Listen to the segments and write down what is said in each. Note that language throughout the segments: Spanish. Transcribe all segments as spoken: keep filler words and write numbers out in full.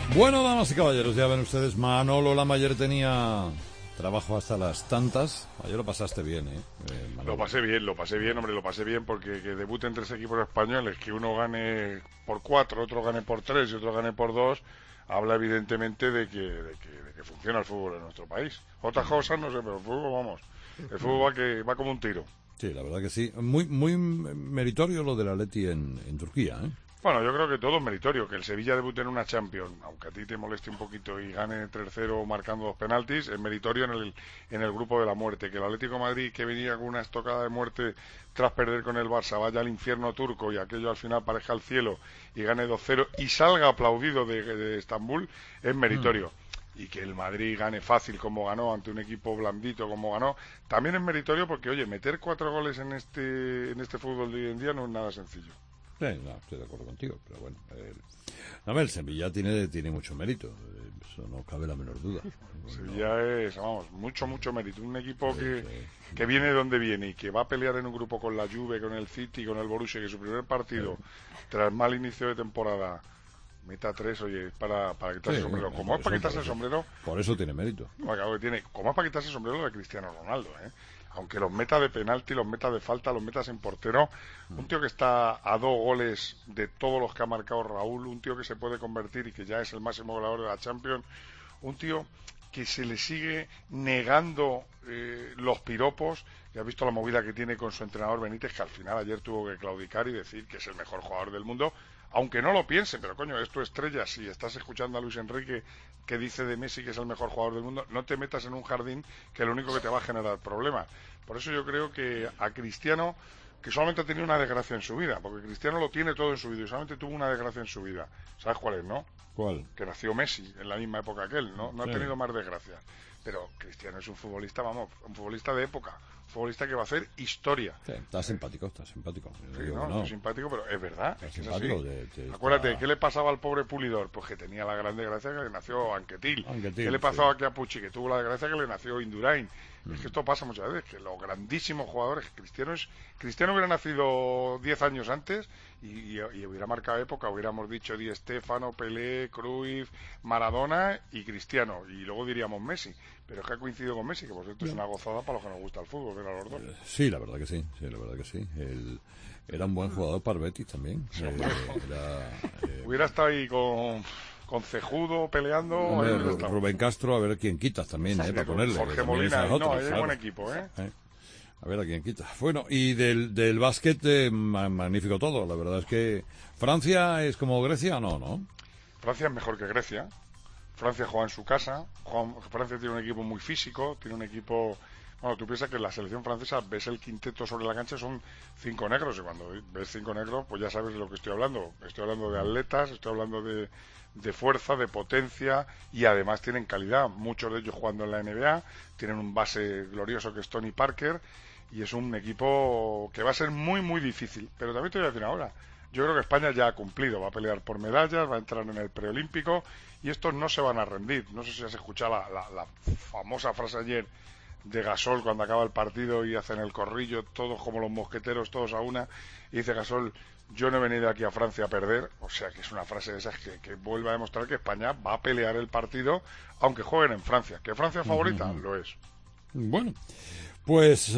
Bueno, damas y caballeros, ya ven ustedes, Manolo Lamayer tenía trabajo hasta las tantas. Ayer lo pasaste bien, ¿eh? eh lo pasé bien, lo pasé bien, hombre, lo pasé bien porque que debuten tres equipos españoles, que uno gane por cuatro, otro gane por tres y otro gane por dos, habla evidentemente de que, de que, de que funciona el fútbol en nuestro país. Otras cosas no sé, pero el fútbol, vamos, el fútbol va, que, va como un tiro. Sí, la verdad que sí. Muy muy meritorio lo del Atleti en, en Turquía, ¿eh? Bueno, yo creo que todo es meritorio, que el Sevilla debute en una Champions, aunque a ti te moleste un poquito y gane tres cero marcando dos penaltis, es meritorio en el, en el grupo de la muerte. Que el Atlético de Madrid, que venía con una estocada de muerte tras perder con el Barça, vaya al infierno turco y aquello al final pareja al cielo y gane dos cero y salga aplaudido de, de Estambul, es meritorio. Mm. Y que el Madrid gane fácil como ganó ante un equipo blandito como ganó, también es meritorio porque, oye, meter cuatro goles en este, en este fútbol de hoy en día no es nada sencillo. Sí, no, estoy de acuerdo contigo, pero bueno, eh, no, el Sevilla tiene, tiene mucho mérito, eh, eso no cabe la menor duda. Sevilla no. es, vamos, mucho, mucho mérito, un equipo sí, que, sí. que viene de donde viene y que va a pelear en un grupo con la Juve, con el City, con el Borussia, que su primer partido, sí. tras mal inicio de temporada, meta tres, oye, para, para quitarse sí, el sombrero. ¿Cómo es para quitarse el sombrero? Por eso tiene mérito. No, claro que tiene. ¿Cómo es para quitarse el sombrero de Cristiano Ronaldo, eh? Aunque los metas de penalti, los metas de falta, los metas en portero, un tío que está a dos goles de todos los que ha marcado Raúl, un tío que se puede convertir y que ya es el máximo goleador de la Champions, un tío que se le sigue negando eh, los piropos, y has visto la movida que tiene con su entrenador Benítez, que al final ayer tuvo que claudicar y decir que es el mejor jugador del mundo, aunque no lo piensen, pero coño, es tu estrella. Si estás escuchando a Luis Enrique que dice de Messi que es el mejor jugador del mundo, no te metas en un jardín que lo único que te va a generar problemas. Por eso yo creo que a Cristiano, que solamente ha tenido una desgracia en su vida, porque Cristiano lo tiene todo en su vida y solamente tuvo una desgracia en su vida. ¿Sabes cuál es, no? ¿Cuál? Que nació Messi en la misma época que él, ¿no? No sí. ha tenido más desgracias. Pero Cristiano es un futbolista, vamos, un futbolista de época, un futbolista que va a hacer historia. Sí, está simpático, está simpático. Sí, no, no. Es simpático, pero es verdad. Es es simpático. De, de, Acuérdate, está... ¿qué le pasaba al pobre Pulidor? Pues que tenía la gran desgracia que le nació Anquetil. Anquetil ¿Qué le pasó sí. aquí a Pucci? Que tuvo la desgracia que le nació Indurain. Mm. Es que esto pasa muchas veces, que los grandísimos jugadores, Cristiano, es, Cristiano hubiera nacido diez años antes y, y, y hubiera marcado época, hubiéramos dicho Di Stéfano, Pelé, Cruyff, Maradona y Cristiano, y luego diríamos Messi. Pero es que ha coincidido con Messi, que por cierto es una gozada para los que nos gusta el fútbol, ver a los dos. Sí, la verdad que sí, sí la verdad que sí. El, era un buen jugador para el Betis también. Sí, eh, era, eh, hubiera estado ahí con... con Cejudo peleando. Hombre, Rubén Castro, a ver quién quitas también, sí, eh, para ponerle. Jorge Molina, no, otros, hay claro. buen equipo, ¿eh? ¿eh? A ver a quién quita. Bueno, y del, del básquet, eh, magnífico todo. La verdad es que Francia es como Grecia, no, ¿no? Francia es mejor que Grecia. Francia juega en su casa. Juega, Francia tiene un equipo muy físico, tiene un equipo... Bueno, tú piensas que en la selección francesa ves el quinteto sobre la cancha, son cinco negros, y cuando ves cinco negros, pues ya sabes de lo que estoy hablando. Estoy hablando de atletas, estoy hablando de, de fuerza, de potencia, y además tienen calidad. Muchos de ellos jugando en la N B A, tienen un base glorioso que es Tony Parker, y es un equipo que va a ser muy, muy difícil. Pero también te voy a decir ahora, yo creo que España ya ha cumplido, va a pelear por medallas, va a entrar en el preolímpico, y estos no se van a rendir. No sé si has escuchado la, la, la famosa frase ayer de Gasol cuando acaba el partido y hacen el corrillo, todos como los mosqueteros, todos a una, y dice Gasol, yo no he venido aquí a Francia a perder. O sea que es una frase de esas que, que vuelve a demostrar que España va a pelear el partido aunque jueguen en Francia. ¿Que Francia es favorita? Uh-huh. Lo es. Bueno, pues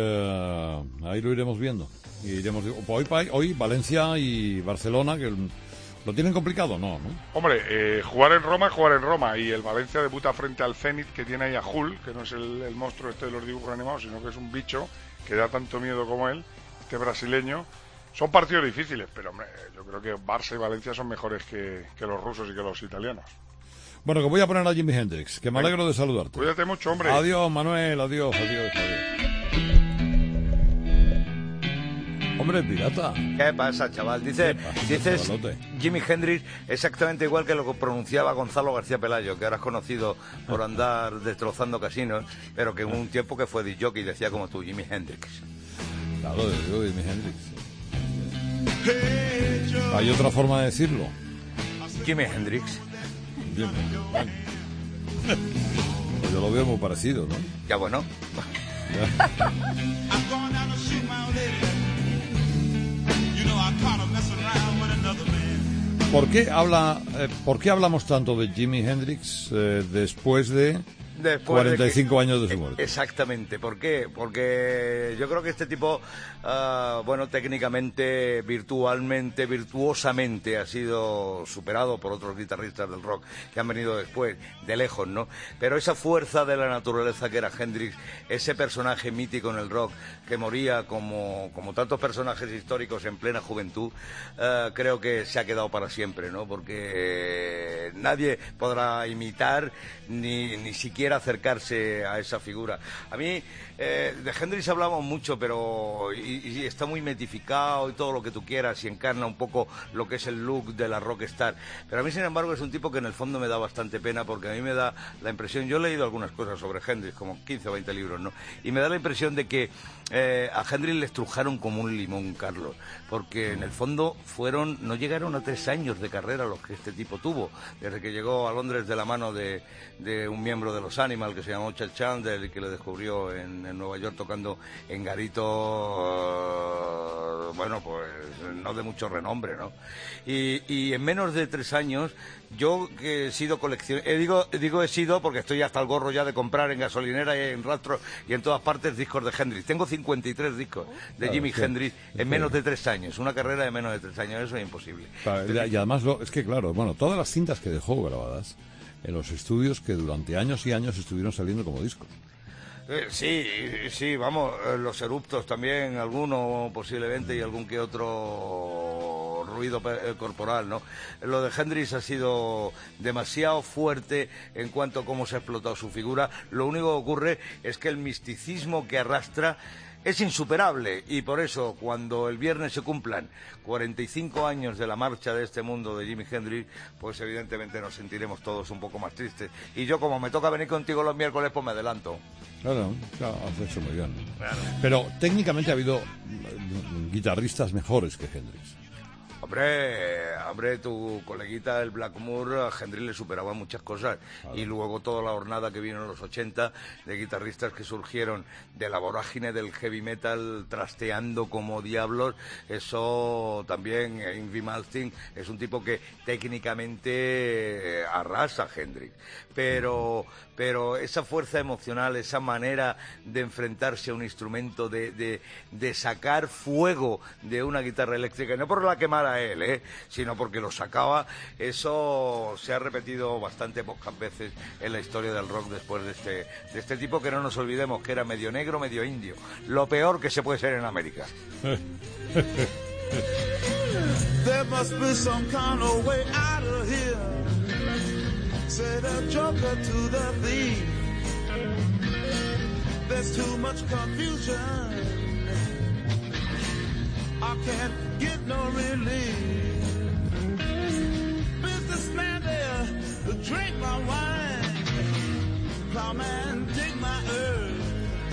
eh, ahí lo iremos viendo. Iremos, hoy, hoy Valencia y Barcelona, que ¿lo tienen complicado? No, ¿no? Hombre, eh, jugar en Roma es jugar en Roma, y el Valencia debuta frente al Zenit, que tiene ahí a Hull, que no es el, el monstruo este de los dibujos animados, sino que es un bicho que da tanto miedo como él, este brasileño. Son partidos difíciles, pero hombre, yo creo que Barça y Valencia son mejores que, que los rusos y que los italianos. Bueno, que voy a poner a Jimi Hendrix, que me Ven, alegro de saludarte. Cuídate mucho, hombre. Adiós, Manuel, adiós, adiós, adiós. Hombre, pirata. ¿Qué pasa, chaval? Dice, pasa, dices Jimi Hendrix exactamente igual que lo que pronunciaba Gonzalo García Pelayo, que ahora es conocido por andar destrozando casinos, pero que en un tiempo que fue disc-jockey decía como tú, Jimi Hendrix. Claro, digo Jimi Hendrix. ¿Hay otra forma de decirlo? Jimi Hendrix. Bien, bueno. Yo lo veo muy parecido, ¿no? Ya bueno. I caught her messing around with another man. ¿Por qué habla, eh, ¿por qué hablamos tanto de Jimi Hendrix eh, después de Después cuarenta y cinco de que, años de su muerte? Exactamente. ¿Por qué? Porque yo creo que este tipo, uh, bueno, técnicamente, virtualmente, virtuosamente ha sido superado por otros guitarristas del rock que han venido después, de lejos, ¿no? Pero esa fuerza de la naturaleza que era Hendrix, ese personaje mítico en el rock que moría como, como tantos personajes históricos en plena juventud, uh, creo que se ha quedado para siempre, ¿no? Porque eh, nadie podrá imitar ni, ni siquiera acercarse a esa figura. A mí, eh, de Hendrix hablamos mucho, pero y, y está muy mitificado y todo lo que tú quieras, y encarna un poco lo que es el look de la rockstar. Pero a mí, sin embargo, es un tipo que en el fondo me da bastante pena, porque a mí me da la impresión, yo he leído algunas cosas sobre Hendrix, como quince o veinte libros, ¿no? Y me da la impresión de que eh, a Hendrix le estrujaron como un limón, Carlos, porque en el fondo fueron, no llegaron a tres años de carrera los que este tipo tuvo, desde que llegó a Londres de la mano de, de un miembro de los Animal que se llamó Chad Chandler y que le descubrió en, en Nueva York tocando en garitos, uh, bueno, pues no de mucho renombre, ¿no? Y, y en menos de tres años, yo que he sido coleccionista, eh, digo, digo he sido porque estoy hasta el gorro ya de comprar en gasolinera y en rastro y en todas partes discos de Hendrix. Tengo cincuenta y tres discos de Jimi claro, Hendrix en sí. menos de tres años, una carrera de menos de tres años, eso es imposible. Claro, y además, lo, es que claro, bueno, todas las cintas que dejó grabadas en los estudios que durante años y años estuvieron saliendo como discos. Eh, sí, sí, vamos, eh, los eruptos también, alguno posiblemente y algún que otro ruido eh, corporal, ¿no? Lo de Hendrix ha sido demasiado fuerte en cuanto a cómo se ha explotado su figura. Lo único que ocurre es que el misticismo que arrastra es insuperable, y por eso cuando el viernes se cumplan cuarenta y cinco años de la marcha de este mundo de Jimi Hendrix, pues evidentemente nos sentiremos todos un poco más tristes. Y yo, como me toca venir contigo los miércoles, pues me adelanto. Claro, claro, has hecho muy bien. Claro. Pero técnicamente ha habido guitarristas mejores que Hendrix. Hombre, hombre, tu coleguita, el Blackmore, a Hendrix le superaba muchas cosas. Claro. Y luego toda la hornada que vino en los ochenta de guitarristas que surgieron de la vorágine del heavy metal trasteando como diablos, eso también, Yngwie Malmsteen es un tipo que técnicamente arrasa a Hendrix. Pero, pero esa fuerza emocional, esa manera de enfrentarse a un instrumento, de, de, de sacar fuego de una guitarra eléctrica, no por la quemar a él, ¿eh? sino porque lo sacaba, eso se ha repetido bastante pocas veces en la historia del rock después de este, de este tipo, que no nos olvidemos que era medio negro, medio indio, lo peor que se puede ser en América. There must be some kind of way out of here. Said a joker to the thief. There's too much confusion. I can't get no relief. Businessman there to drink my wine. Plowman dig my earth.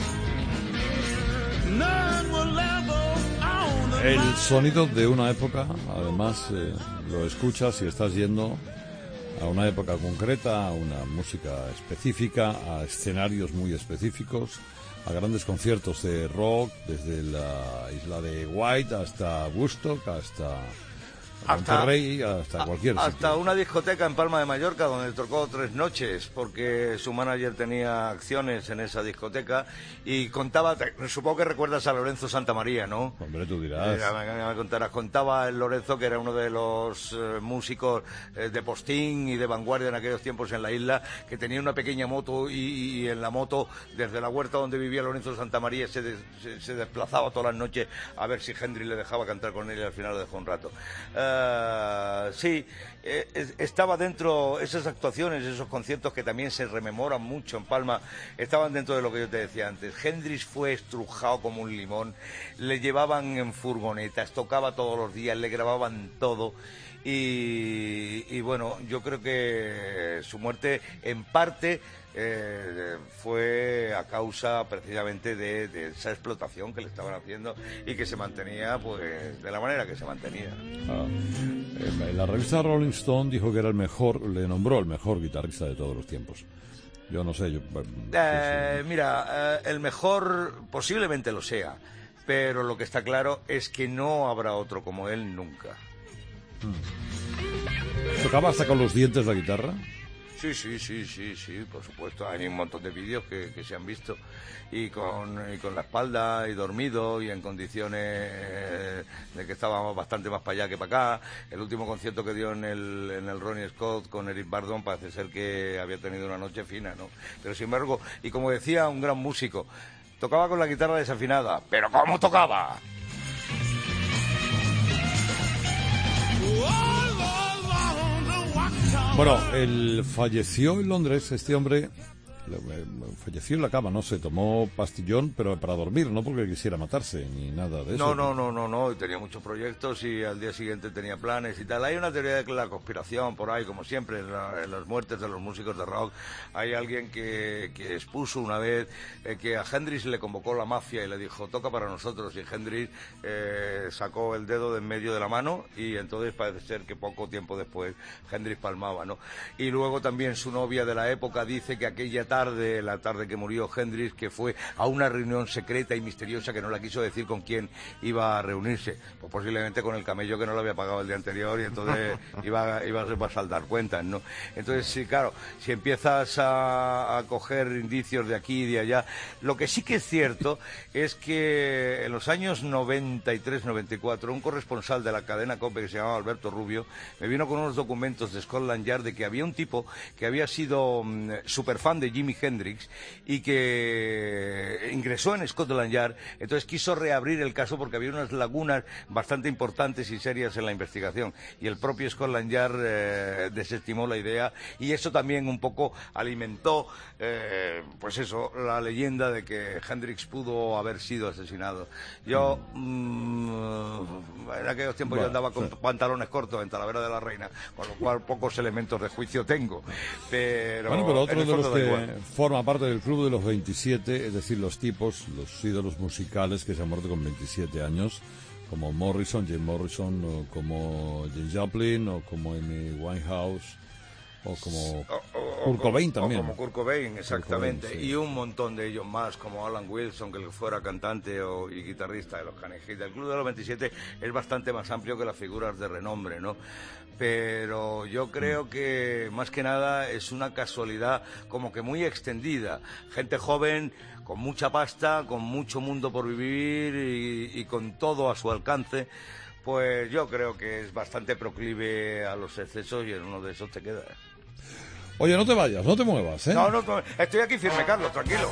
None will ever own the El sonido de una época, además, eh, lo escuchas y estás yendo a una época concreta, a una música específica, a escenarios muy específicos, a grandes conciertos de rock, desde la isla de White hasta Woodstock, hasta Monterrey, hasta cualquier sitio. Hasta una discoteca en Palma de Mallorca donde tocó tres noches porque su manager tenía acciones en esa discoteca y contaba, supongo que recuerdas a Lorenzo Santamaría, ¿no? Hombre, tú dirás. Eh, me, me contarás, contaba el Lorenzo, que era uno de los eh, músicos eh, de postín y de vanguardia en aquellos tiempos en la isla, que tenía una pequeña moto y, y en la moto, desde la huerta donde vivía Lorenzo Santamaría, se, de, se, se desplazaba todas las noches a ver si Hendrix le dejaba cantar con él, y al final lo dejó un rato. Eh, Uh, sí, eh, estaba dentro, esas actuaciones, esos conciertos que también se rememoran mucho en Palma, estaban dentro de lo que yo te decía antes. Hendrix fue estrujado como un limón, le llevaban en furgonetas, tocaba todos los días, le grababan todo. Y, y bueno, yo creo que su muerte en parte eh, fue a causa precisamente de, de esa explotación que le estaban haciendo y que se mantenía pues de la manera que se mantenía. Ah, en la revista Rolling Stone dijo que era el mejor, le nombró el mejor guitarrista de todos los tiempos. Yo no sé. Yo, eh, sí, sí. Mira, eh, el mejor posiblemente lo sea, pero lo que está claro es que no habrá otro como él nunca. Hmm. ¿Tocaba hasta con los dientes la guitarra? Sí, sí, sí, sí, sí, por supuesto. Hay un montón de vídeos que, que se han visto. Y con, y con la espalda y dormido y en condiciones eh, de que estábamos bastante más para allá que para acá. El último concierto que dio en el, en el Ronnie Scott con Eric Burdon parece ser que había tenido una noche fina, ¿no? Pero sin embargo, y como decía un gran músico, tocaba con la guitarra desafinada, pero ¿cómo tocaba? Bueno, él falleció en Londres, este hombre falleció en la cama, no se tomó pastillón, pero para dormir, no porque quisiera matarse ni nada de eso. No, no, no, no, no, tenía muchos proyectos y al día siguiente tenía planes y tal. Hay una teoría de la conspiración por ahí, como siempre, en, la, en las muertes de los músicos de rock. Hay alguien que, que expuso una vez eh, que a Hendrix le convocó la mafia y le dijo, toca para nosotros, y Hendrix eh, sacó el dedo de en medio de la mano y entonces parece ser que poco tiempo después Hendrix palmaba, ¿no? Y luego también su novia de la época dice que aquella tarde tarde, la tarde que murió Hendrix, que fue a una reunión secreta y misteriosa que no la quiso decir con quién iba a reunirse, pues posiblemente con el camello que no lo había pagado el día anterior y entonces iba, iba a saldar cuentas, ¿no? Entonces, sí, claro, si empiezas a, a coger indicios de aquí y de allá, lo que sí que es cierto es que en los años noventa y tres noventa y cuatro un corresponsal de la cadena COPE que se llamaba Alberto Rubio me vino con unos documentos de Scotland Yard de que había un tipo que había sido um, superfan de Jimi Hendrix y que ingresó en Scotland Yard, entonces quiso reabrir el caso porque había unas lagunas bastante importantes y serias en la investigación y el propio Scotland Yard eh, desestimó la idea y eso también un poco alimentó eh, pues eso, la leyenda de que Hendrix pudo haber sido asesinado. Yo mmm, en aquellos tiempos bueno, yo andaba con sí. pantalones cortos en Talavera de la Reina, con lo cual pocos elementos de juicio tengo, pero bueno, pero otro de los que forma parte del club de los veintisiete, es decir, los tipos, los ídolos musicales que se han muerto con veintisiete años, como Morrison, Jim Morrison, o como James Joplin, o como Amy Winehouse, o como o, o, Kurt Cobain también. O como Kurt Cobain, exactamente. Kurt Cobain, sí. Y un montón de ellos más, como Alan Wilson, que fuera cantante o, y guitarrista de los Canejita. El club de los veintisiete es bastante más amplio que las figuras de renombre, ¿no? Pero yo creo que más que nada es una casualidad como que muy extendida. Gente joven, con mucha pasta, con mucho mundo por vivir y, y con todo a su alcance, pues yo creo que es bastante proclive a los excesos y en uno de esos te quedas. Oye, no te vayas, no te muevas, ¿eh? No, no, estoy aquí firme, Carlos, tranquilo.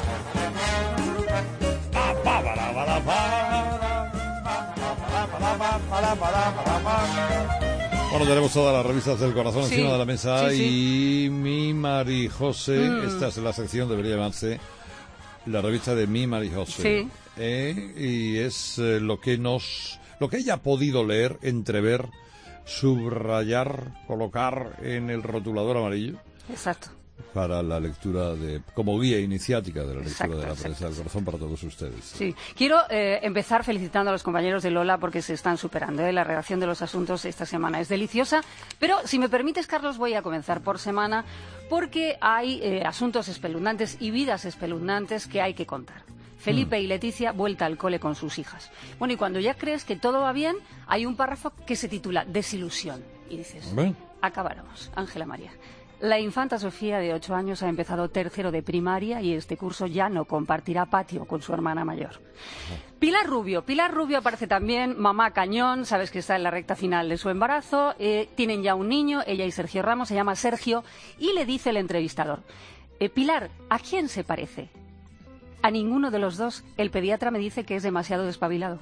Bueno, tenemos todas las revistas del corazón sí, encima de la mesa sí, sí. y mi Marijose, mm. esta es la sección, debería llamarse la revista de mi Marijose. Sí. Eh, y es eh, lo que nos, lo que ella ha podido leer, entrever, subrayar, colocar en el rotulador amarillo. Exacto. Para la lectura de, como guía iniciática de la lectura exacto, de la prensa del corazón para todos ustedes. Sí, quiero eh, empezar felicitando a los compañeros de Lola porque se están superando. ¿eh? La redacción de los asuntos esta semana es deliciosa, pero si me permites, Carlos, voy a comenzar por semana porque hay eh, asuntos espeluznantes y vidas espeluznantes que hay que contar. Felipe y Leticia vuelta al cole con sus hijas. Bueno, y cuando ya crees que todo va bien, hay un párrafo que se titula Desilusión. Y dices, ¿Ven? acabáramos, Ángela María. La infanta Sofía, de ocho años, ha empezado tercero de primaria y este curso ya no compartirá patio con su hermana mayor. Pilar Rubio. Pilar Rubio aparece también, mamá cañón, sabes que está en la recta final de su embarazo. Eh, tienen ya un niño, ella y Sergio Ramos, se llama Sergio, y le dice el entrevistador, eh, Pilar, ¿a quién se parece? A ninguno de los dos. El pediatra me dice que es demasiado despabilado.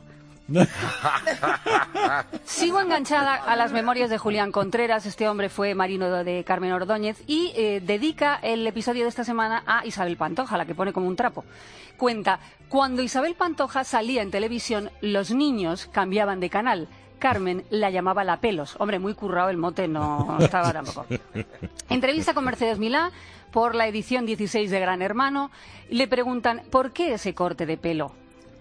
Sigo enganchada a las memorias de Julián Contreras. Este hombre fue marino de Carmen Ordóñez y eh, dedica el episodio de esta semana a Isabel Pantoja, la que pone como un trapo. Cuenta, cuando Isabel Pantoja salía en televisión, los niños cambiaban de canal. Carmen la llamaba La Pelos. Hombre, muy currado el mote, no estaba tampoco. Entrevista con Mercedes Milá por la edición dieciséis de Gran Hermano. Le preguntan, ¿por qué ese corte de pelo?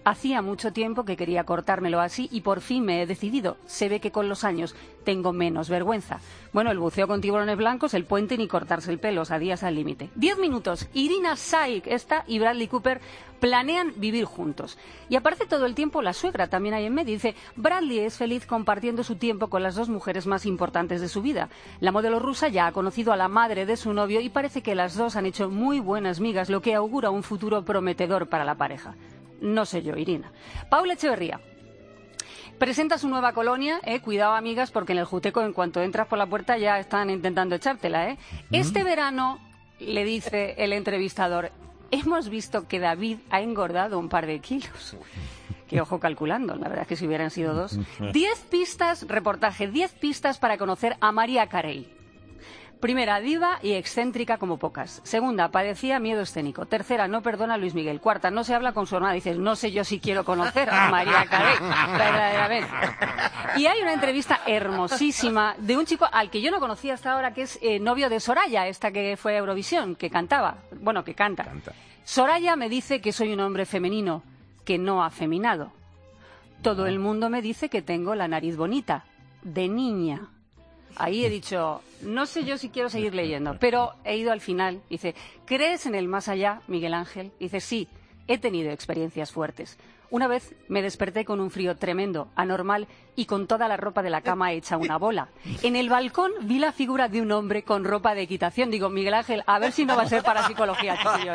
Hacía mucho tiempo que quería cortármelo así y por fin me he decidido. Se ve que con los años tengo menos vergüenza. Bueno, el buceo con tiburones blancos, el puente ni cortarse el pelo, o sea, días al límite. Diez minutos. Irina Shayk, esta, y Bradley Cooper planean vivir juntos. Y aparece todo el tiempo la suegra, también ahí en medio. Dice, Bradley es feliz compartiendo su tiempo con las dos mujeres más importantes de su vida. La modelo rusa ya ha conocido a la madre de su novio y parece que las dos han hecho muy buenas migas, lo que augura un futuro prometedor para la pareja. No sé yo, Irina. Paula Echeverría presenta su nueva colonia, eh, cuidado amigas, porque en el Juteco en cuanto entras por la puerta ya están intentando echártela. Eh. Este verano, le dice el entrevistador, hemos visto que David ha engordado un par de kilos. Que ojo calculando, la verdad es que si hubieran sido dos. Diez pistas, reportaje, diez pistas para conocer a María Carey. Primera, diva y excéntrica como pocas. Segunda, padecía miedo escénico. Tercera, no perdona a Luis Miguel. Cuarta, no se habla con su hermana. Dices, no sé yo si quiero conocer a María Carey, verdaderamente. Y hay una entrevista hermosísima de un chico al que yo no conocía hasta ahora, que es eh, novio de Soraya, esta que fue a Eurovisión, que cantaba. Bueno, que canta. canta. Soraya me dice que soy un hombre femenino, que no afeminado. Todo el mundo me dice que tengo la nariz bonita, de niña. Ahí he dicho, no sé yo si quiero seguir leyendo, pero he ido al final. Dice, ¿crees en el más allá, Miguel Ángel? Dice, sí, he tenido experiencias fuertes. Una vez me desperté con un frío tremendo, anormal, y con toda la ropa de la cama hecha una bola. En el balcón vi la figura de un hombre con ropa de equitación. Digo, Miguel Ángel, a ver si no va a ser para psicología, chiquillo,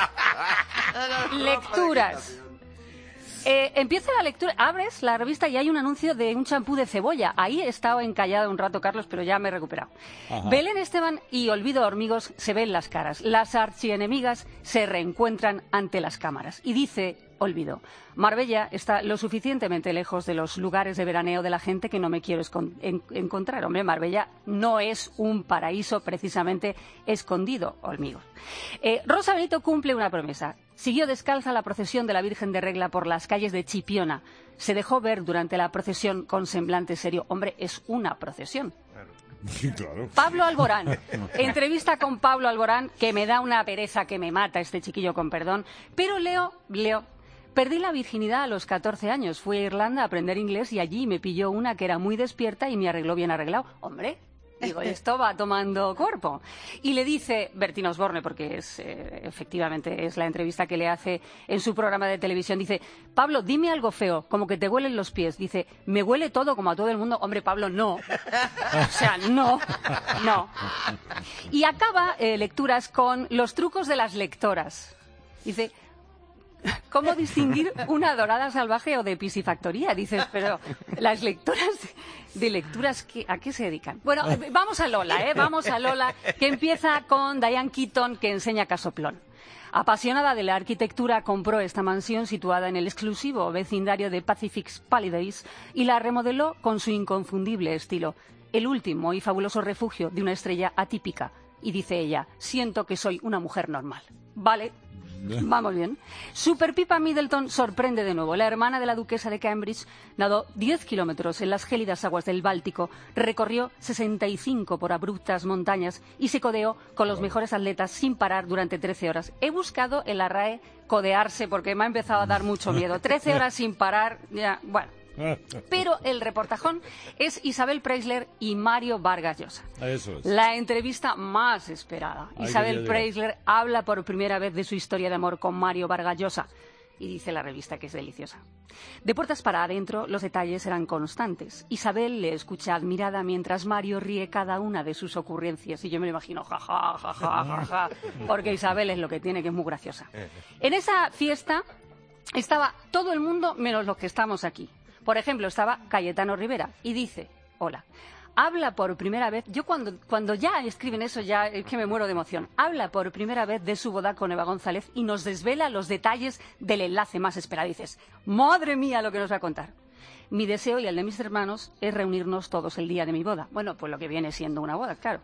¿eh? Lecturas. Eh, empieza la lectura, abres la revista y hay un anuncio de un champú de cebolla. Ahí he estado encallada un rato, Carlos, pero ya me he recuperado. Ajá. Belén Esteban y Olvido Hormigos se ven las caras. Las archienemigas se reencuentran ante las cámaras. Y dice Olvido, Marbella está lo suficientemente lejos de los lugares de veraneo de la gente que no me quiero en encontrar. Hombre, Marbella no es un paraíso precisamente escondido, Hormigos. Eh, Rosa Benito cumple una promesa. Siguió descalza la procesión de la Virgen de Regla por las calles de Chipiona. Se dejó ver durante la procesión con semblante serio. Hombre, es una procesión. Sí, claro. Pablo Alborán. Entrevista con Pablo Alborán, que me da una pereza que me mata este chiquillo, con perdón. Pero Leo, Leo, perdí la virginidad a los catorce años. Fui a Irlanda a aprender inglés y allí me pilló una que era muy despierta y me arregló bien arreglado. Hombre, digo, esto va tomando cuerpo. Y le dice Bertín Osborne, porque es eh, efectivamente es la entrevista que le hace en su programa de televisión, dice, Pablo, dime algo feo, como que te huelen los pies. Dice, me huele todo como a todo el mundo. Hombre, Pablo, no. O sea, no, no. Y acaba eh, lecturas con los trucos de las lectoras. Dice, ¿cómo distinguir una dorada salvaje o de piscifactoría? Dices, pero las lectoras de, de lecturas, ¿qué, ¿a qué se dedican? Bueno, vamos a Lola, ¿eh? Vamos a Lola, que empieza con Diane Keaton, que enseña casoplón. Apasionada de la arquitectura, compró esta mansión situada en el exclusivo vecindario de Pacific Palisades y la remodeló con su inconfundible estilo. El último y fabuloso refugio de una estrella atípica. Y dice ella, siento que soy una mujer normal. Vale. Vamos bien. Super Pipa Middleton sorprende de nuevo. La hermana de la duquesa de Cambridge nadó diez kilómetros en las gélidas aguas del Báltico, recorrió sesenta y cinco por abruptas montañas y se codeó con los mejores atletas sin parar durante trece horas. He buscado en la R A E codearse porque me ha empezado a dar mucho miedo. trece horas sin parar, ya, bueno. Pero el reportajón es Isabel Preisler y Mario Vargas Llosa. Eso es. La entrevista más esperada. Ay, Isabel Preisler habla por primera vez de su historia de amor con Mario Vargas Llosa. Y dice la revista que es deliciosa. De puertas para adentro, los detalles eran constantes. Isabel le escucha admirada mientras Mario ríe cada una de sus ocurrencias. Y yo me lo imagino, jaja, jaja, jaja, porque Isabel es lo que tiene, que es muy graciosa. En esa fiesta estaba todo el mundo menos los que estamos aquí. Por ejemplo, estaba Cayetano Rivera y dice, hola, habla por primera vez, yo cuando, cuando ya escriben eso ya es que me muero de emoción, habla por primera vez de su boda con Eva González y nos desvela los detalles del enlace más esperado. Dices, madre mía lo que nos va a contar. Mi deseo y el de mis hermanos es reunirnos todos el día de mi boda. Bueno, pues lo que viene siendo una boda, claro.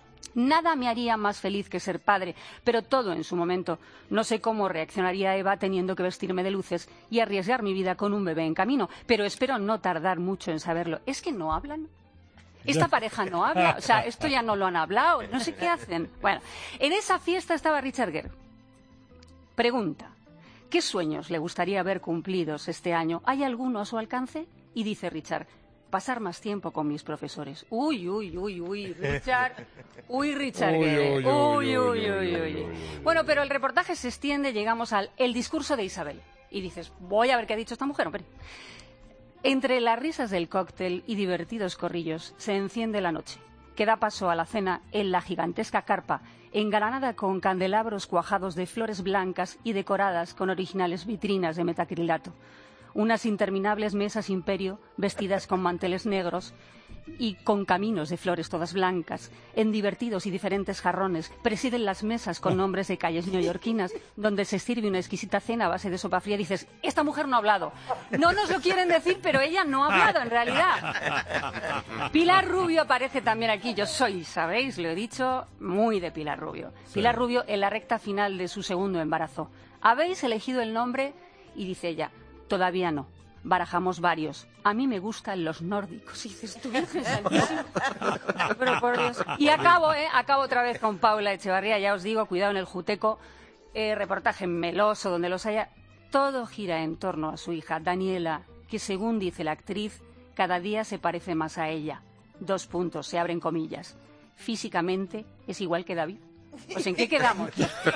Nada me haría más feliz que ser padre, pero todo en su momento. No sé cómo reaccionaría Eva teniendo que vestirme de luces y arriesgar mi vida con un bebé en camino, pero espero no tardar mucho en saberlo. ¿Es que no hablan? Esta pareja no habla, o sea, esto ya no lo han hablado, no sé qué hacen. Bueno, en esa fiesta estaba Richard Gere. Pregunta, ¿qué sueños le gustaría ver cumplidos este año? ¿Hay alguno a su alcance? Y dice Richard, pasar más tiempo con mis profesores. Uy, uy, uy, uy, Richard. Uy, Richard. Uy, Uy, uy, uy, uy, uy, uy, uy. Bueno, pero el reportaje se extiende, llegamos al el discurso de Isabel. Y dices, voy a ver qué ha dicho esta mujer, hombre. Entre las risas del cóctel y divertidos corrillos se enciende la noche, que da paso a la cena en la gigantesca carpa, engalanada con candelabros cuajados de flores blancas y decoradas con originales vitrinas de metacrilato. Unas interminables mesas imperio vestidas con manteles negros y con caminos de flores todas blancas, en divertidos y diferentes jarrones, presiden las mesas con nombres de calles neoyorquinas, donde se sirve una exquisita cena a base de sopa fría. Dices, esta mujer no ha hablado. No nos lo quieren decir, pero ella no ha hablado en realidad. Pilar Rubio aparece también aquí. Yo soy, sabéis, lo he dicho, muy de Pilar Rubio. Sí. Pilar Rubio en la recta final de su segundo embarazo. ¿Habéis elegido el nombre? Y dice ella, todavía no. Barajamos varios. A mí me gustan los nórdicos. Y dices, tú, Virgen Santísima. Pero por Dios. Y acabo, ¿eh? Acabo otra vez con Paula Echevarría. Ya os digo, cuidado en el Juteco. Eh, reportaje meloso, donde los haya. Todo gira en torno a su hija, Daniela, que según dice la actriz, cada día se parece más a ella. Dos puntos, se abren comillas. Físicamente es igual que David. Pues ¿en qué quedamos?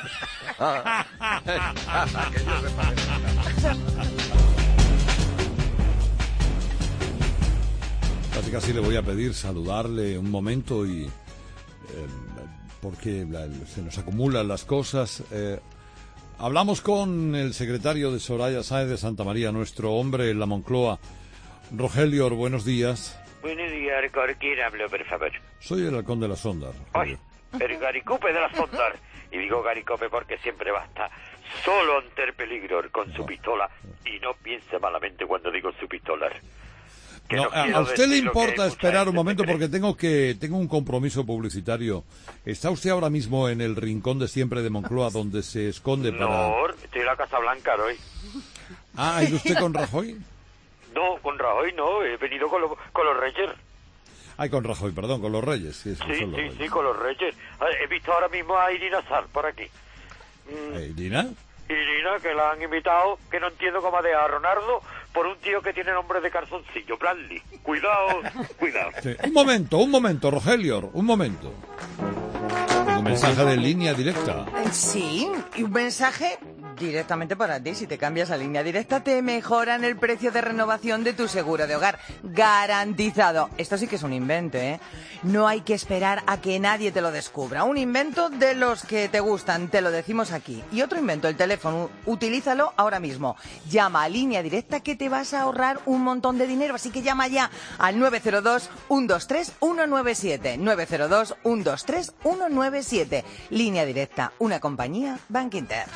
Casi casi le voy a pedir saludarle un momento y eh, porque la, se nos acumulan las cosas. Eh, hablamos con el secretario de Soraya Sáenz de Santa María, nuestro hombre en la Moncloa, Rogelio. Buenos días. Buenos días, ¿con quién hablo, por favor? Soy el halcón de la sonda. Ay, el Garicope de la sonda. Y digo Garicope porque siempre va a estar solo ante el peligro con su pistola. Y no piense malamente cuando digo su pistola. No, no, a usted le importa esperar un momento porque tengo que tengo un compromiso publicitario. ¿Está usted ahora mismo en el rincón de siempre de Moncloa donde se esconde para...? No, estoy en la Casa Blanca hoy. Ah, ¿ha ido usted con Rajoy? No, con Rajoy no, he venido con, lo, con los Reyes. Ay, con Rajoy, perdón, con los Reyes. Sí, sí, sí, sí, sí, con los Reyes. He visto ahora mismo a Irina Sar por aquí. Mm. ¿Irina? Irina, que la han invitado, que no entiendo cómo de a Ronaldo, por un tío que tiene nombre de calzoncillo, Bradley. Cuidado, cuidado. Sí. Un momento, un momento, Rogelio, un momento. Tengo un mensaje de línea directa. Sí, y un mensaje directamente para ti. Si te cambias a línea directa, te mejoran el precio de renovación de tu seguro de hogar. Garantizado. Esto sí que es un invento, ¿eh? No hay que esperar a que nadie te lo descubra. Un invento de los que te gustan, te lo decimos aquí. Y otro invento, el teléfono. Utilízalo ahora mismo. Llama a línea directa que te vas a ahorrar un montón de dinero. Así que llama ya al nueve cero dos, uno dos tres, uno nueve siete. nueve cero dos, uno dos tres, uno nueve siete. Línea directa, una compañía Banco Inter.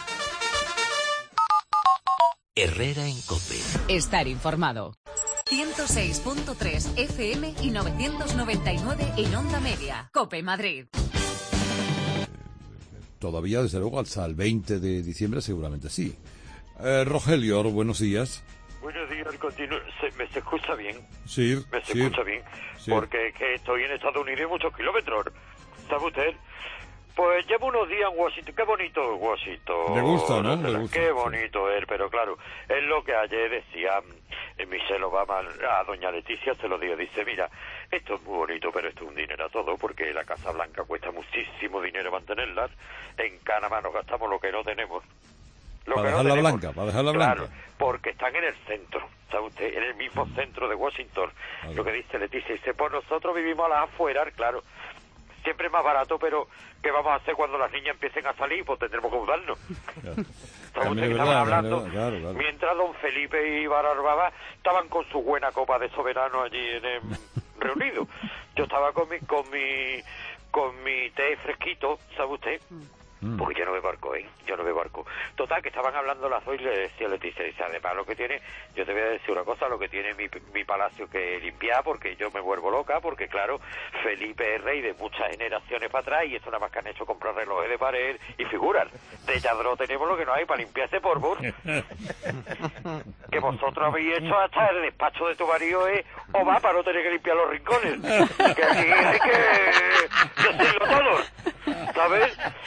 Herrera en COPE. Estar informado. ciento seis punto tres F M y novecientos noventa y nueve en Onda Media. COPE Madrid. Todavía, desde luego, hasta el veinte de diciembre seguramente sí. Eh, Rogelio, buenos días. Buenos días, continúo. ¿Se, ¿Me se escucha bien? Sí, ¿Me se sí, escucha bien? Sí. Porque es que estoy en Estados Unidos y muchos kilómetros. ¿Sabe usted? Pues llevo unos días en Washington. Qué bonito es Washington. Le gusta, ¿no? Le gusta, Qué bonito sí. es, pero claro, es lo que ayer decía eh, Michelle Obama a doña Leticia, se lo digo, dice, mira, esto es muy bonito, pero esto es un dinero a todo, porque la Casa Blanca cuesta muchísimo dinero mantenerla. En Panamá nos gastamos lo que no tenemos. Lo para que dejarla no blanca, para dejarla claro, blanca. Porque están en el centro, ¿sabe usted? En el mismo centro de Washington. Vale. Lo que dice Leticia, dice, pues nosotros vivimos a las afueras, claro. Siempre es más barato, pero ¿qué vamos a hacer cuando las niñas empiecen a salir? Pues tendremos que mudarnos. Claro. Que estaban hablando, claro, claro. Mientras don Felipe y Bararbaba estaban con su buena copa de soberano allí en el reunido. Yo estaba con mi, con mi, con mi té fresquito, ¿sabe usted? Mm. Porque yo no bebo barco, ¿eh? Yo no bebo barco. Total, que estaban hablando las dos y le decía Leticia, dice, además lo que tiene, yo te voy a decir una cosa, lo que tiene mi, mi palacio que limpiar, porque yo me vuelvo loca, porque claro, Felipe es rey de muchas generaciones para atrás y esto nada más que han hecho comprar relojes de pared y figuras. De Yadro tenemos lo que no hay para limpiar ese polvo. Que vosotros habéis hecho hasta el despacho de tu marido, ¿eh? O va para no tener que limpiar los rincones. Que aquí hay que decirlo todo, ¿sabes?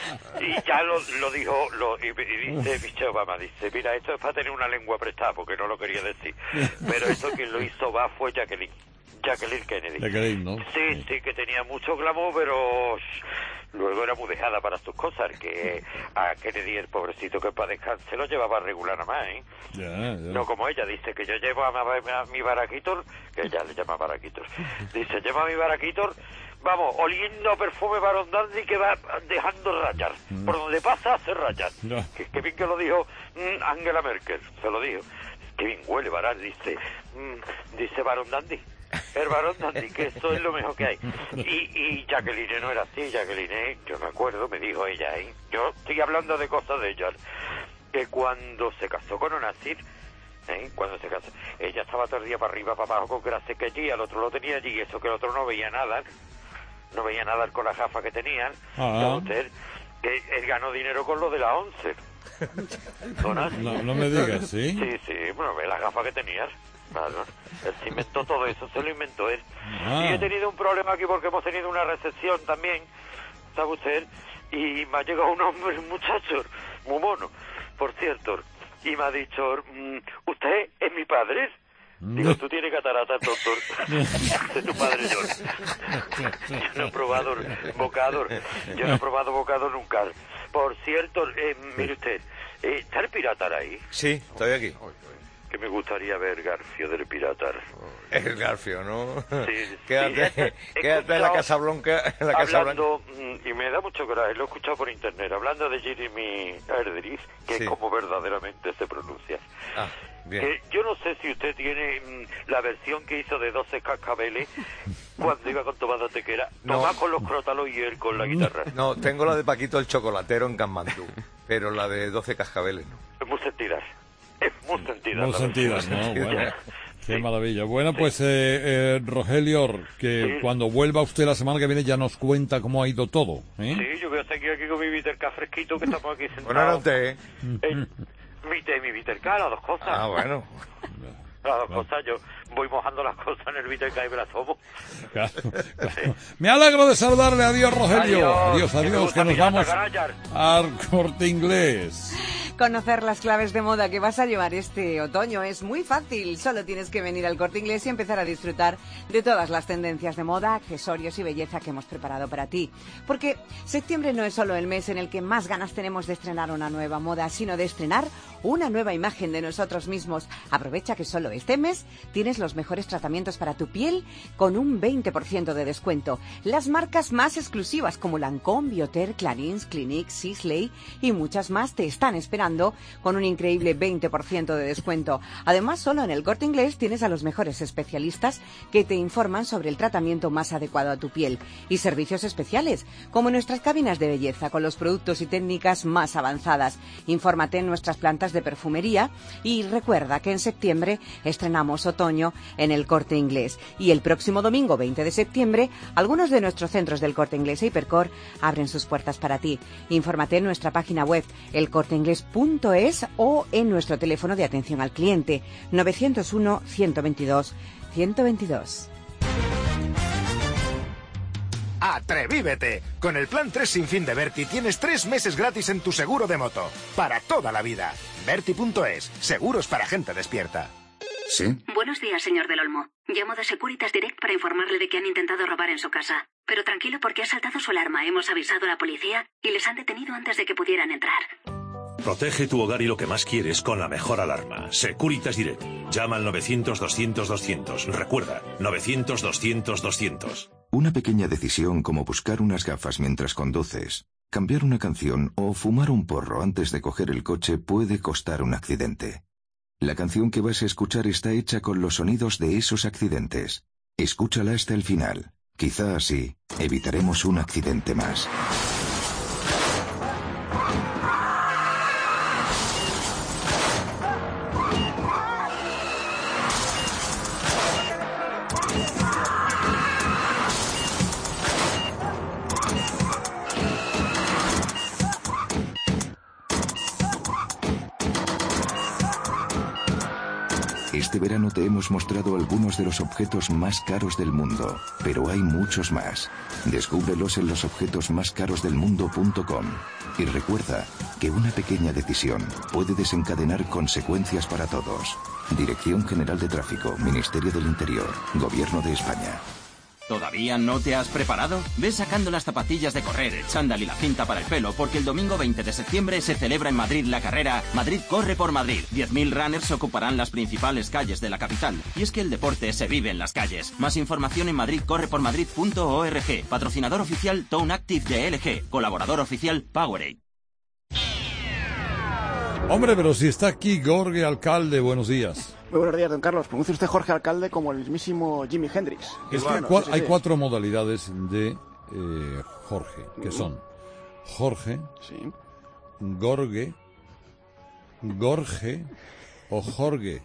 y ya lo, lo dijo, lo, y, y dice Michelle Obama, dice, mira, esto es para tener una lengua prestada, porque no lo quería decir. Pero eso quien lo hizo va fue Jacqueline. Jacqueline Kennedy. Jacqueline, ¿no? Sí, sí, sí, que tenía mucho glamour, pero luego era muy dejada para sus cosas, que a Kennedy, el pobrecito que para descansar, lo llevaba regular nada más, ¿eh? Ya, ya. No como ella, dice que yo llevo a, a, a mi baraquitor, que ella le llama baraquitor, dice, llevo a mi baraquitor, vamos, oliendo a perfume Barón Dandy que va dejando rayar. Mm. Por donde pasa, hace rayar. No. Que, que bien que lo dijo mm, Angela Merkel, se lo dijo. Que bien huele, Barón, dice, mm, dice Barón Dandy. El Barón Dandy, que eso es lo mejor que hay. Y, y Jacqueline no era así, Jacqueline, yo me acuerdo, me dijo ella, ¿eh? Yo estoy hablando de cosas de ella, que cuando se casó con Onasir, ¿eh? Cuando se casó, ella estaba todo el día para arriba, para abajo, con gracia que allí, al otro lo tenía allí, y eso que el otro no veía nada, no veía nada con la gafa que tenían, ah. usted, que él ganó dinero con lo de la once. No, no me digas, ¿sí? Sí, sí, bueno, ve las gafas que tenías. Claro, él se inventó todo eso, se lo inventó él. Ah. Y he tenido un problema aquí porque hemos tenido una recesión también, ¿sabe usted? Y me ha llegado un hombre, un muchacho, muy mono, por cierto, y me ha dicho, ¿usted es mi padre? Digo, tú tienes cataratas, doctor. De tu padre, yo. Yo no he probado bocador. Yo no he probado bocador nunca. Por cierto, eh, mire usted, eh, ¿está el Piratar ahí? Sí, estoy aquí. Que me gustaría ver Garfio del Piratar. El Garfio, ¿no? Sí, quédate, sí, he, he quédate en la Casa Blanca. En la Casa hablando, Blanca. Y me da mucho coraje, lo he escuchado por internet, hablando de Jeremy Erdrich, que sí. Es como verdaderamente se pronuncia. Ah, bien. Que yo no sé si usted tiene mmm, la versión que hizo de doce cascabeles cuando iba con Tomás Antequera, no. Tomás con los crótalos y él con la guitarra. No, tengo la de Paquito el Chocolatero en Katmandú, pero la de doce cascabeles no. Es muy sentidas. Es muy sentidas. Muy sentidas, ¿no? Bueno. Qué sí. Maravilla. Bueno, pues, eh, eh, Rogelio, que sí. Cuando vuelva usted la semana que viene ya nos cuenta cómo ha ido todo, ¿eh? Sí, yo voy a seguir aquí con mi Viterca fresquito, que estamos aquí sentados. Bueno, no té. Eh, mi té y mi Viterca, las dos cosas. Ah, bueno. Las dos cosas, yo voy mojando las cosas en el Viterca y me las tomo. Claro, claro. Sí. Me alegro de saludarle. Adiós, Rogelio. Adiós, adiós, adiós que, que nos vamos al Corte Inglés. Conocer las claves de moda que vas a llevar este otoño es muy fácil. Solo tienes que venir al Corte Inglés y empezar a disfrutar de todas las tendencias de moda, accesorios y belleza que hemos preparado para ti. Porque septiembre no es solo el mes en el que más ganas tenemos de estrenar una nueva moda, sino de estrenar una nueva imagen de nosotros mismos. Aprovecha que solo este mes tienes los mejores tratamientos para tu piel con un veinte por ciento de descuento. Las marcas más exclusivas como Lancôme, Bioter, Clarins, Clinique, Sisley y muchas más te están esperando con un increíble veinte por ciento de descuento. Además, solo en el Corte Inglés tienes a los mejores especialistas que te informan sobre el tratamiento más adecuado a tu piel y servicios especiales, como nuestras cabinas de belleza con los productos y técnicas más avanzadas. Infórmate en nuestras plantas de perfumería y recuerda que en septiembre estrenamos otoño en el Corte Inglés. Y el próximo domingo veinte de septiembre, algunos de nuestros centros del Corte Inglés e Hipercor abren sus puertas para ti. Infórmate en nuestra página web, el corte inglés punto es, o en nuestro teléfono de atención al cliente novecientos uno, ciento veintidós, ciento veintidós. ¡Atrevívete! Con el plan tres sin fin de Berti tienes tres meses gratis en tu seguro de moto. Para toda la vida. Berti punto es. Seguros para gente despierta. ¿Sí? Buenos días, señor del Olmo. Llamo de Securitas Direct para informarle de que han intentado robar en su casa. Pero tranquilo porque ha saltado su alarma. Hemos avisado a la policía y les han detenido antes de que pudieran entrar. Protege tu hogar y lo que más quieres con la mejor alarma. Securitas Direct. Llama al novecientos, doscientos, doscientos. Recuerda, novecientos, doscientos, doscientos. Una pequeña decisión como buscar unas gafas mientras conduces, cambiar una canción o fumar un porro antes de coger el coche puede costar un accidente. La canción que vas a escuchar está hecha con los sonidos de esos accidentes. Escúchala hasta el final. Quizá así evitaremos un accidente más. Este verano te hemos mostrado algunos de los objetos más caros del mundo, pero hay muchos más. Descúbrelos en los objetos más caros del mundo punto com. Y recuerda que una pequeña decisión puede desencadenar consecuencias para todos. Dirección General de Tráfico, Ministerio del Interior, Gobierno de España. ¿Todavía no te has preparado? Ve sacando las zapatillas de correr, el chándal y la cinta para el pelo, porque el domingo veinte de septiembre se celebra en Madrid la carrera Madrid corre por Madrid. diez mil runners ocuparán las principales calles de la capital. Y es que el deporte se vive en las calles. Más información en madrid corre por madrid punto org. Patrocinador oficial Tone Active de L G. Colaborador oficial Powerade. Hombre, pero si está aquí Jorge Alcalde, buenos días. Muy buenos días, don Carlos. Pronuncia usted Jorge Alcalde como el mismísimo Jimi Hendrix. Es que bueno, cua- sí, sí, hay sí. cuatro modalidades de eh, Jorge, que son Jorge, sí. Gorge, Gorge o Jorge.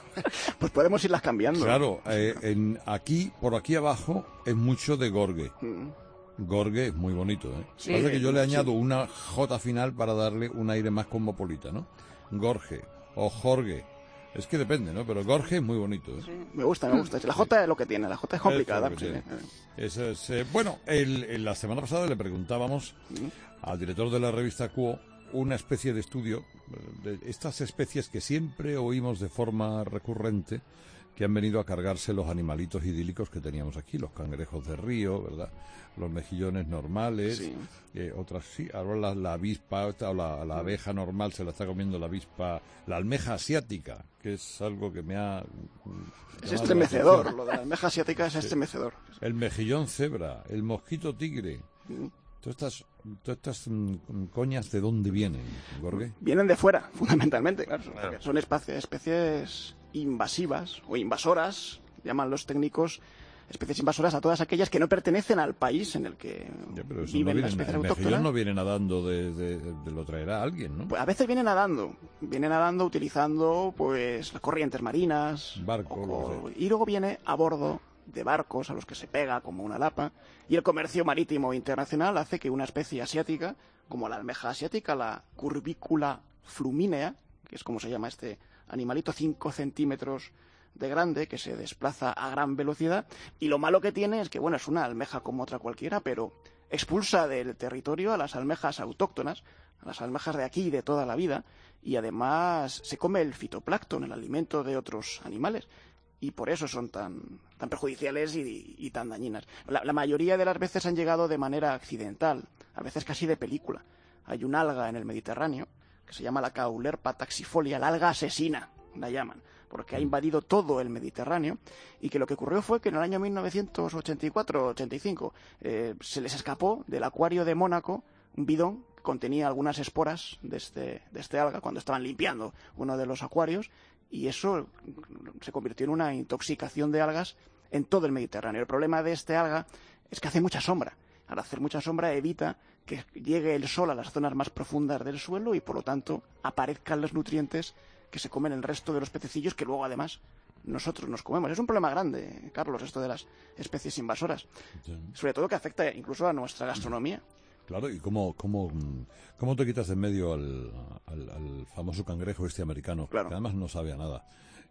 Pues podemos irlas cambiando. Claro, eh, en aquí, por aquí abajo, es mucho de Gorge. Mm. Gorge es muy bonito, ¿eh? Sí, Pasa que yo le sí. añado una J final para darle un aire más cosmopolita, ¿no? Gorge o Jorge. Es que depende, ¿no? Pero Gorge es muy bonito, ¿eh? Sí, me gusta, me gusta. La J es lo que tiene, la J es complicada. Eso es lo que sí. tiene. Eso es, eh, bueno, el, el- la semana pasada le preguntábamos al director de la revista Quo una especie de estudio de estas especies que siempre oímos de forma recurrente que han venido a cargarse los animalitos idílicos que teníamos aquí, los cangrejos de río, ¿verdad? Los mejillones normales, Sí. eh, otras sí, ahora la, la avispa esta, o la, la abeja normal se la está comiendo la avispa, la almeja asiática, que es algo que me ha... Es llamado la estremecedor, atención. lo de la almeja asiática es Sí. estremecedor. El mejillón cebra, el mosquito tigre. Todas estas, todas estas mm, coñas, ¿de dónde vienen, Jorge? Vienen de fuera, fundamentalmente, claro. Porque son especies, especies invasivas o invasoras, llaman los técnicos especies invasoras a todas aquellas que no pertenecen al país en el que Pero eso viven no las viene, especies el mejillón autóctonas. no viene nadando de, de, de- lo traerá alguien, ¿no? Pues a veces viene nadando, viene nadando utilizando pues las corrientes marinas, Barco, o- y luego viene a bordo de barcos a los que se pega como una lapa, y el comercio marítimo internacional hace que una especie asiática, como la almeja asiática, la Curbicula fluminea, que es como se llama este animalito, cinco centímetros de grande, que se desplaza a gran velocidad, y lo malo que tiene es que, bueno, es una almeja como otra cualquiera, pero expulsa del territorio a las almejas autóctonas, a las almejas de aquí de toda la vida, y además se come el fitoplancton, el alimento de otros animales, y por eso son tan, tan perjudiciales y, y tan dañinas. La, la mayoría de las veces han llegado de manera accidental, a veces casi de película. Hay un alga en el Mediterráneo que se llama la Caulerpa taxifolia, la alga asesina, la llaman, porque ha invadido todo el Mediterráneo, y que lo que ocurrió fue que en el año mil novecientos ochenta y cuatro ochenta y cinco eh, se les escapó del acuario de Mónaco un bidón que contenía algunas esporas de este, de este alga cuando estaban limpiando uno de los acuarios, y eso se convirtió en una intoxicación de algas en todo el Mediterráneo. El problema de este alga es que hace mucha sombra. Al hacer mucha sombra evita que llegue el sol a las zonas más profundas del suelo y por lo tanto aparezcan los nutrientes que se comen el resto de los pececillos que luego además nosotros nos comemos. Es un problema grande, Carlos, esto de las especies invasoras. Sí. Sobre todo que afecta incluso a nuestra gastronomía. Claro, ¿y cómo, cómo, cómo te quitas de en medio al, al, al famoso cangrejo este americano? Claro. Que además no sabe a nada.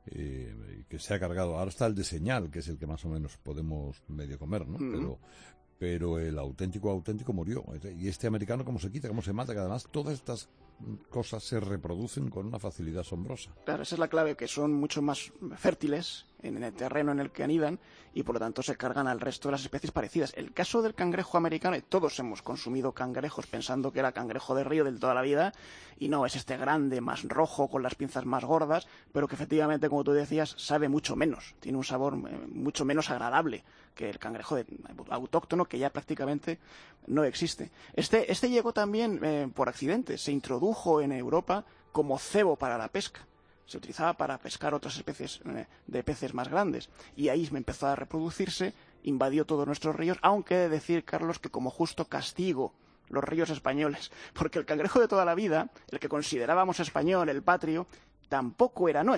Eh, que se ha cargado. Ahora está el de señal, que es el que más o menos podemos medio comer, ¿no? Mm. Pero, pero el auténtico auténtico murió. Y este americano, ¿cómo se quita? ¿Cómo se mata? Que además todas estas cosas se reproducen con una facilidad asombrosa. Claro, esa es la clave, que son mucho más fértiles en el terreno en el que anidan y por lo tanto se cargan al resto de las especies parecidas. El caso del cangrejo americano, y todos hemos consumido cangrejos pensando que era cangrejo de río de toda la vida, y no, es este grande, más rojo, con las pinzas más gordas, pero que efectivamente, como tú decías, sabe mucho menos, tiene un sabor eh, mucho menos agradable que el cangrejo de, autóctono, que ya prácticamente no existe. Este, este llegó también eh, por accidente, se introdujo en Europa como cebo para la pesca. Se utilizaba para pescar otras especies eh, de peces más grandes. Y ahí empezó a reproducirse, invadió todos nuestros ríos, aunque he de decir, Carlos, que como justo castigo los ríos españoles, porque el cangrejo de toda la vida, el que considerábamos español, el patrio, tampoco era nuestro.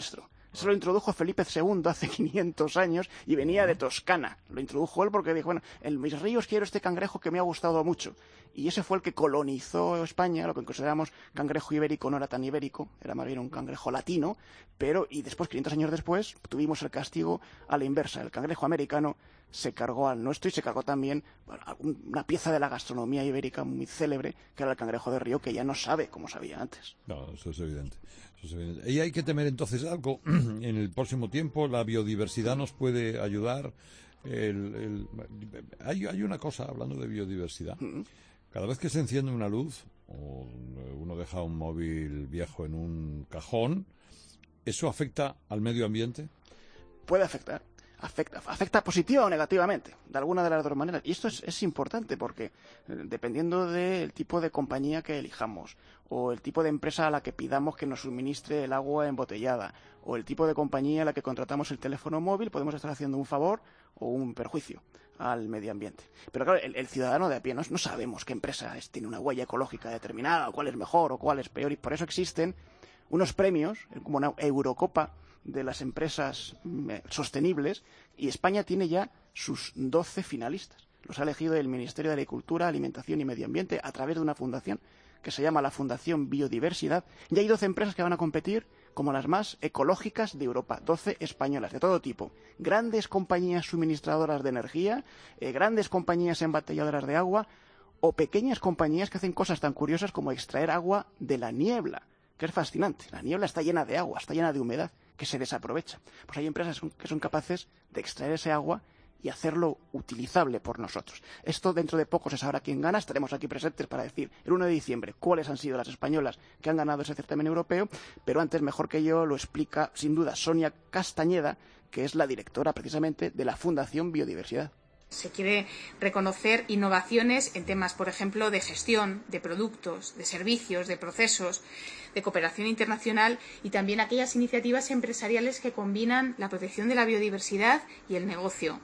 Eso lo introdujo Felipe segundo hace quinientos años y venía de Toscana. Lo introdujo él porque dijo, bueno, en mis ríos quiero este cangrejo que me ha gustado mucho. Y ese fue el que colonizó España, lo que consideramos cangrejo ibérico no era tan ibérico, era más bien un cangrejo latino, pero y después, quinientos años después, tuvimos el castigo a la inversa. El cangrejo americano se cargó al nuestro y se cargó también bueno, una pieza de la gastronomía ibérica muy célebre, que era el cangrejo de río, que ya no sabe como sabía antes. No, eso es evidente. Eso es evidente. Y hay que temer entonces algo en el próximo tiempo. La biodiversidad nos puede ayudar. El, el, hay, hay una cosa, hablando de biodiversidad. Cada vez que se enciende una luz, o uno deja un móvil viejo en un cajón, ¿eso afecta al medio ambiente? Puede afectar. Afecta, afecta positiva o negativamente, de alguna de las dos maneras. Y esto es, es importante porque eh, dependiendo del tipo de compañía que elijamos, o el tipo de empresa a la que pidamos que nos suministre el agua embotellada, o el tipo de compañía a la que contratamos el teléfono móvil, podemos estar haciendo un favor o un perjuicio al medio ambiente. Pero claro, el, el ciudadano de a pie no, no sabemos qué empresa es, tiene una huella ecológica determinada, o cuál es mejor o cuál es peor, y por eso existen unos premios, como una Eurocopa, de las empresas sostenibles, y España tiene ya sus doce finalistas. Los ha elegido el Ministerio de Agricultura, Alimentación y Medio Ambiente a través de una fundación que se llama la Fundación Biodiversidad, y hay doce empresas que van a competir como las más ecológicas de Europa, doce españolas de todo tipo, grandes compañías suministradoras de energía, eh, grandes compañías embotelladoras de agua, o pequeñas compañías que hacen cosas tan curiosas como extraer agua de la niebla, que es fascinante. La niebla está llena de agua, está llena de humedad, que se desaprovecha. Pues hay empresas que son capaces de extraer ese agua y hacerlo utilizable por nosotros. Esto dentro de poco se sabrá quién gana. Estaremos aquí presentes para decir el uno de diciembre cuáles han sido las españolas que han ganado ese certamen europeo, pero antes, mejor que yo, lo explica sin duda Sonia Castañeda, que es la directora precisamente de la Fundación Biodiversidad. Se quiere reconocer innovaciones en temas, por ejemplo, de gestión, de productos, de servicios, de procesos, de cooperación internacional y también aquellas iniciativas empresariales que combinan la protección de la biodiversidad y el negocio.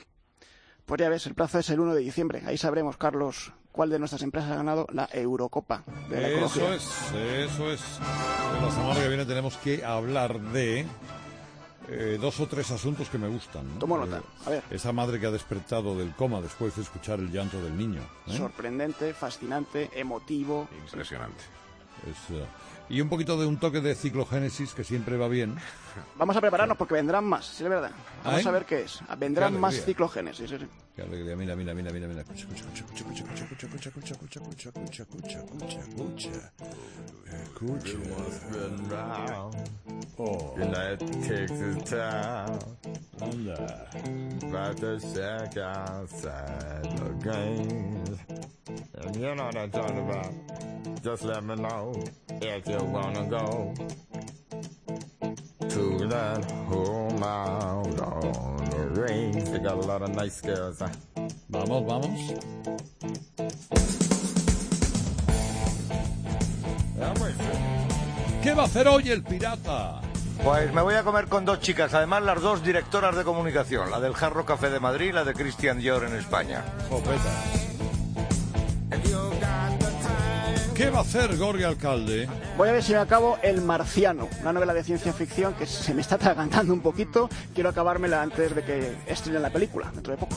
Pues ya ves, el plazo es el uno de diciembre. Ahí sabremos, Carlos, cuál de nuestras empresas ha ganado la Eurocopa de la ecología. Eso es, eso es. La semana que viene tenemos que hablar de Eh, dos o tres asuntos que me gustan, ¿no? Tomo nota. A ver. Esa madre que ha despertado del coma después de escuchar el llanto del niño, ¿eh? Sorprendente, fascinante, emotivo. Impresionante. Es, uh, y un poquito de un toque de ciclogénesis que siempre va bien. Vamos a prepararnos porque vendrán más, sí, es verdad. Vamos ¿Ah, a ver qué es. Vendrán más ciclogénesis. Sí, sí. Qué alegría, mira, mira, mira, mira, mira. Escucha, escucha, escucha, escucha, escucha, escucha, escucha, escucha, escucha, escucha, escucha, escucha. Escucha. Oh. United takes his time. Anda. About to check outside the game. And you know what I'm talking about. Just let me know if you wanna go to that home out on the range. They got a lot of nice girls, huh? Vamos, vamos. ¿Qué va a hacer hoy el pirata? Pues me voy a comer con dos chicas, además las dos directoras de comunicación, la del Jarro Café de Madrid y la de Christian Dior en España. Jopetas. ¿Qué va a hacer Gorgi Alcalde? Voy a ver si me acabo El Marciano, una novela de ciencia ficción que se me está atragantando un poquito. Quiero acabármela antes de que estrenen la película, dentro de poco.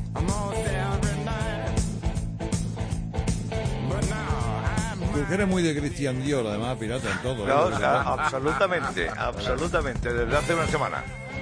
Tú eres muy de Christian Dior, además, pirata en todo. No, ¿eh? o sea, absolutamente, absolutamente, desde hace una semana.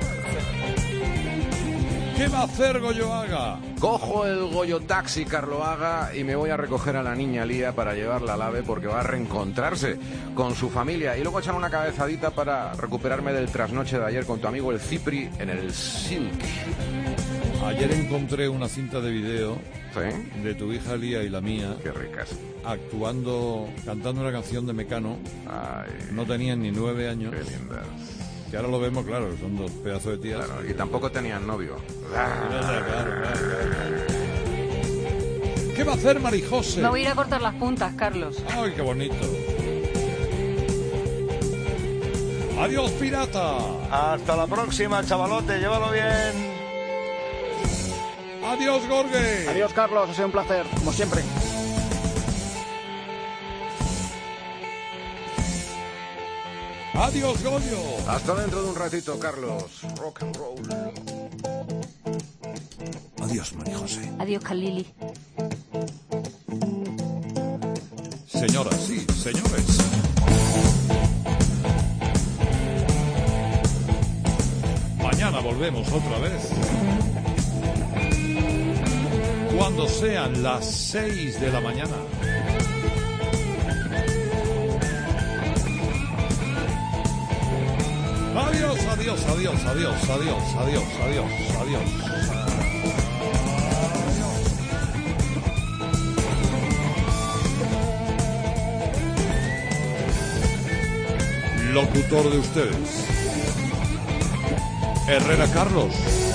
¿Qué va a hacer Goyoaga? Cojo el Goyo Taxi Carloaga y me voy a recoger a la niña Lía para llevarla al AVE porque va a reencontrarse con su familia y luego echar una cabezadita para recuperarme del trasnoche de ayer con tu amigo el Cipri en el Silk. Ayer encontré una cinta de video, ¿sí?, de tu hija Lía y la mía. Qué ricas. Actuando, cantando una canción de Mecano. Ay, no tenían ni nueve años. Qué lindas. Que ahora lo vemos, claro, son dos pedazos de tías. Claro, y tampoco tenían novio. Claro, claro, claro. ¿Qué va a hacer Marijose? Me voy a ir a cortar las puntas, Carlos. ¡Ay, qué bonito! ¡Adiós, pirata! Hasta la próxima, chavalote, llévalo bien. ¡Adiós, Gorge! Adiós, Carlos, ha sido un placer, como siempre. Adiós, Goyo. Hasta dentro de un ratito, Carlos. Rock and roll. Adiós, María José. Adiós, Kalili. Señoras, sí, señores. Mañana volvemos otra vez. Cuando sean las seis de la mañana. Adiós, adiós, adiós, adiós, adiós, adiós, adiós, adiós. Locutor de ustedes, Herrera Carlos.